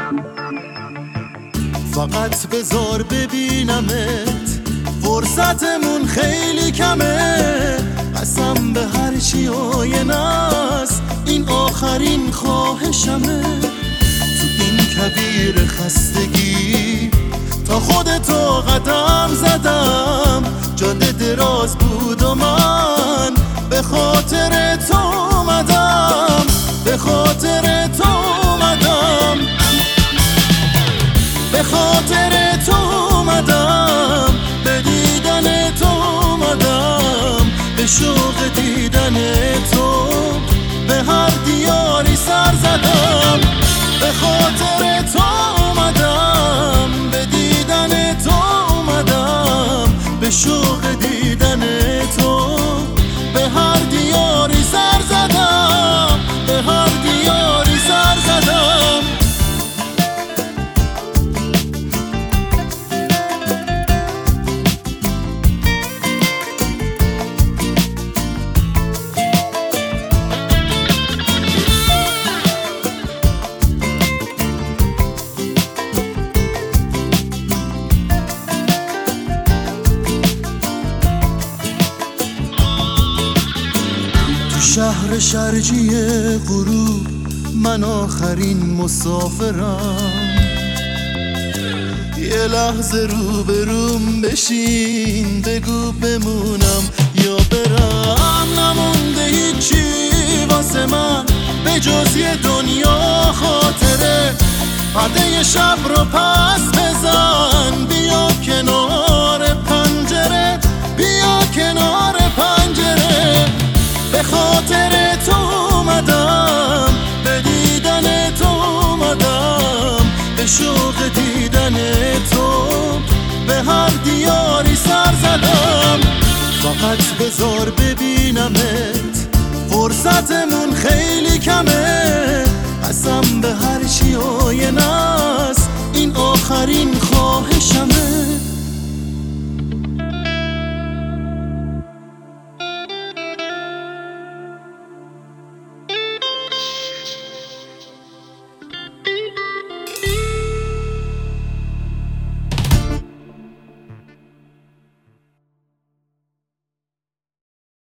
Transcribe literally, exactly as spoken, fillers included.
فقط بذار ببینمت، فرصتمون خیلی کمه. قسم به هر چی آینست، این آخرین خواهشمه. تو این کویر خستگی تا خودتو قدم زدم. جاده دراز بود و من به خاطر تو اومدم، به خاطر تو اومدم، به خاطر تو اومدم، به دیدن تو اومدم، به شوق دیدن تو به هر دیاری سر زدم. به خاطر تو اومدم، به دیدن تو اومدم، به شوق دیدن تو به هر دیاری سر زدم، به هر دیاری سر زدم. شهر شرجی غروب من آخرین مسافرم. یه لحظه رو به روم بشین، بگو بمونم یا برم. نمونده هیچی واسه من به جز یه دنیا خاطره. پرده شب رو پس بزن، بیا کنار پنجره، بیا کنار پنجره. به خاطر تو اومدم، به دیدن تو اومدم، به شوق دیدن تو به هر دیاری سر زدم. فقط بذار ببینمت، فرصتمون خیلی کمه. قسم به هر چی آینست، این آخرین